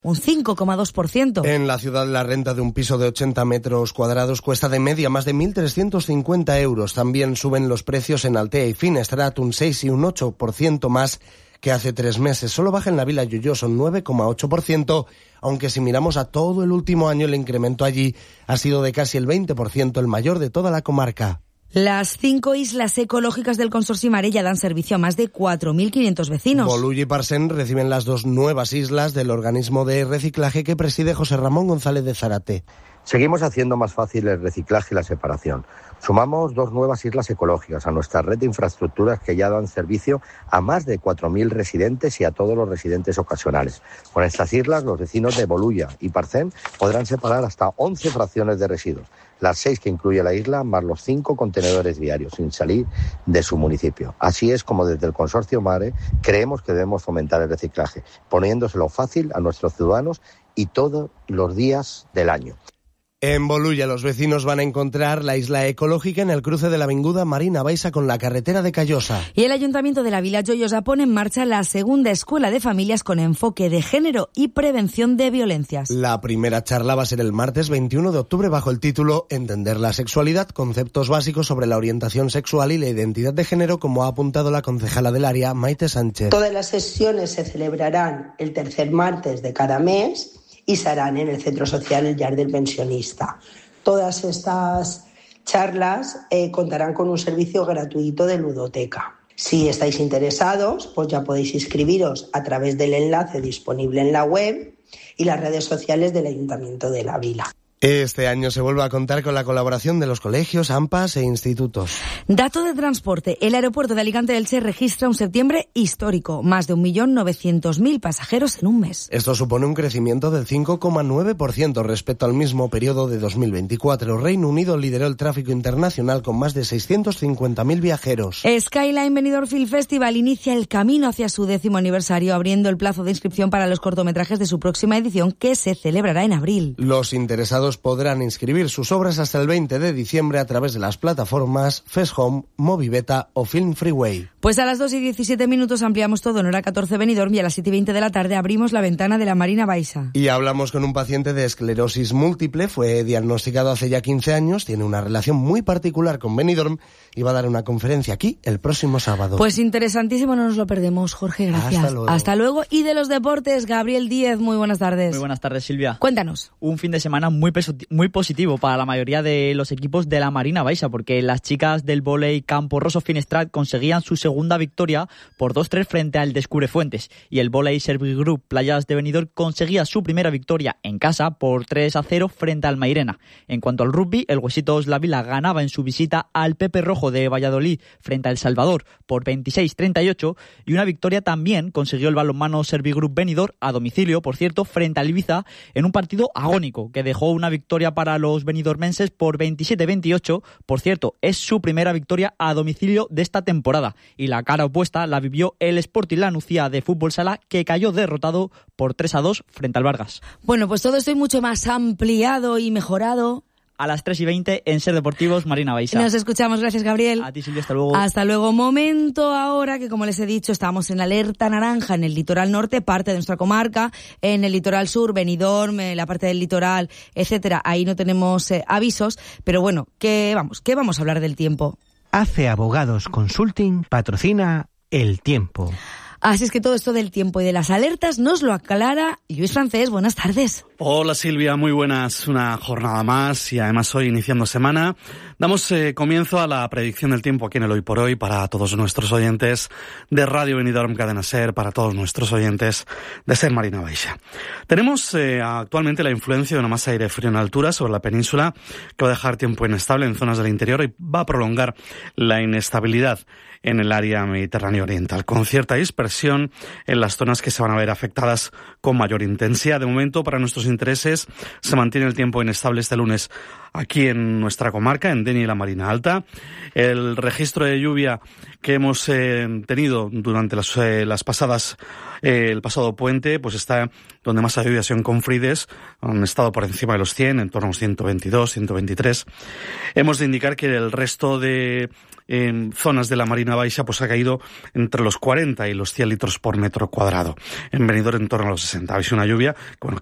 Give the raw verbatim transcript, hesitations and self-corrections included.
un cinco coma dos por ciento. En la ciudad, la renta de un piso de ochenta metros cuadrados cuesta de media más de mil trescientos cincuenta euros. También suben los precios en Altea y Finestrat un seis y un ocho por ciento más que hace tres meses. Solo baja en la Vila Lloyoso un nueve coma ocho por ciento, aunque si miramos a todo el último año, el incremento allí ha sido de casi el veinte por ciento, el mayor de toda la comarca. Las cinco islas ecológicas del Consorcio Mare ya dan servicio a más de cuatro mil quinientos vecinos. Bolulla y Parcén reciben las dos nuevas islas del organismo de reciclaje que preside José Ramón González de Zárate. Seguimos haciendo más fácil el reciclaje y la separación. Sumamos dos nuevas islas ecológicas a nuestra red de infraestructuras que ya dan servicio a más de cuatro mil residentes y a todos los residentes ocasionales. Con estas islas, los vecinos de Bolulla y Parcén podrán separar hasta once fracciones de residuos, las seis que incluye la isla, más los cinco contenedores diarios, sin salir de su municipio. Así es como desde el Consorcio Mare creemos que debemos fomentar el reciclaje, poniéndoselo fácil a nuestros ciudadanos y todos los días del año. En Bolulla, los vecinos van a encontrar la isla ecológica en el cruce de la avinguda Marina Baixa con la carretera de Callosa. Y el Ayuntamiento de la Vila Lloyosa pone en marcha la segunda escuela de familias con enfoque de género y prevención de violencias. La primera charla va a ser el martes veintiuno de octubre bajo el título Entender la sexualidad, conceptos básicos sobre la orientación sexual y la identidad de género, como ha apuntado la concejala del área, Maite Sánchez. Todas las sesiones se celebrarán el tercer martes de cada mes y se harán en el Centro Social El Llar del Pensionista. Todas estas charlas eh, contarán con un servicio gratuito de ludoteca. Si estáis interesados, pues ya podéis inscribiros a través del enlace disponible en la web y las redes sociales del Ayuntamiento de la Vila. Este año se vuelve a contar con la colaboración de los colegios, AMPAs e institutos. Dato de transporte. El aeropuerto de Alicante-Elche registra un septiembre histórico. Más de un millón novecientos mil pasajeros en un mes. Esto supone un crecimiento del cinco coma nueve por ciento respecto al mismo periodo de dos mil veinticuatro. Reino Unido lideró el tráfico internacional con más de seiscientos cincuenta mil viajeros. Skyline Benidorm Film Festival inicia el camino hacia su décimo aniversario, abriendo el plazo de inscripción para los cortometrajes de su próxima edición, que se celebrará en abril. Los interesados podrán inscribir sus obras hasta el veinte de diciembre a través de las plataformas Fest Home, Movibeta o Film Freeway. Pues a las dos y diecisiete minutos ampliamos todo en hora catorce Benidorm y a las siete y veinte de la tarde abrimos la ventana de la Marina Baixa. Y hablamos con un paciente de esclerosis múltiple, fue diagnosticado hace ya quince años, tiene una relación muy particular con Benidorm y va a dar una conferencia aquí el próximo sábado. Pues interesantísimo, no nos lo perdemos, Jorge, gracias. Hasta luego. Hasta luego. Y de los deportes, Gabriel Díez, muy buenas tardes. Muy buenas tardes, Silvia. Cuéntanos. Un fin de semana muy peso muy positivo para la mayoría de los equipos de la Marina Baixa, porque las chicas del vóley Campo Rosso Finestrat conseguían su segunda victoria por dos tres frente al Descubrefuentes, y el vóley Servigroup Playas de Benidorm conseguía su primera victoria en casa por tres a cero frente al Mairena. En cuanto al rugby, el Huesitos La Vila ganaba en su visita al Pepe Rojo de Valladolid frente al Salvador por veintiséis treinta y ocho, y una victoria también consiguió el balonmano Servigroup Benidorm a domicilio, por cierto, frente al Ibiza en un partido agónico que dejó una victoria para los benidormenses por veintisiete veintiocho. Por cierto, es su primera victoria a domicilio de esta temporada, y la cara opuesta la vivió el Sporting La Nucía de fútbol sala, que cayó derrotado por tres a dos frente al Vargas. Bueno, pues todo esto y mucho más ampliado y mejorado a las tres y veinte en Ser Deportivos Marina Baixa. Nos escuchamos, gracias Gabriel. A ti, Silvia, hasta luego. Hasta luego. Momento ahora que, como les he dicho, estamos en alerta naranja en el litoral norte, parte de nuestra comarca, en el litoral sur, Benidorm, en la parte del litoral, etcétera. Ahí no tenemos eh, avisos, pero bueno, que vamos, que vamos a hablar del tiempo. A C E Abogados Consulting patrocina El Tiempo. Así es que todo esto del tiempo y de las alertas nos lo aclara Luis Francés. Buenas tardes. Hola Silvia, muy buenas. Una jornada más y además hoy iniciando semana. Damos eh, comienzo a la predicción del tiempo aquí en el Hoy por Hoy para todos nuestros oyentes de Radio Benidorm Cadena Ser, para todos nuestros oyentes de Ser Marina Baixa. Tenemos eh, actualmente la influencia de una masa de aire frío en altura sobre la península que va a dejar tiempo inestable en zonas del interior y va a prolongar la inestabilidad en el área mediterránea oriental, con cierta dispersión en las zonas que se van a ver afectadas con mayor intensidad. De momento, para nuestros intereses, se mantiene el tiempo inestable este lunes aquí en nuestra comarca, en Denia y la Marina Alta. El registro de lluvia que hemos eh, tenido durante las, eh, las pasadas, eh, el pasado puente, pues está donde más ha llovido ha sido en Confrides, han estado por encima de los cien, en torno a los ciento veintidós, ciento veintitrés. Hemos de indicar que el resto de en zonas de la Marina Baixa pues ha caído entre los cuarenta y los cien litros por metro cuadrado. En Benidorm en torno a los sesenta. Ha sido una lluvia que, bueno,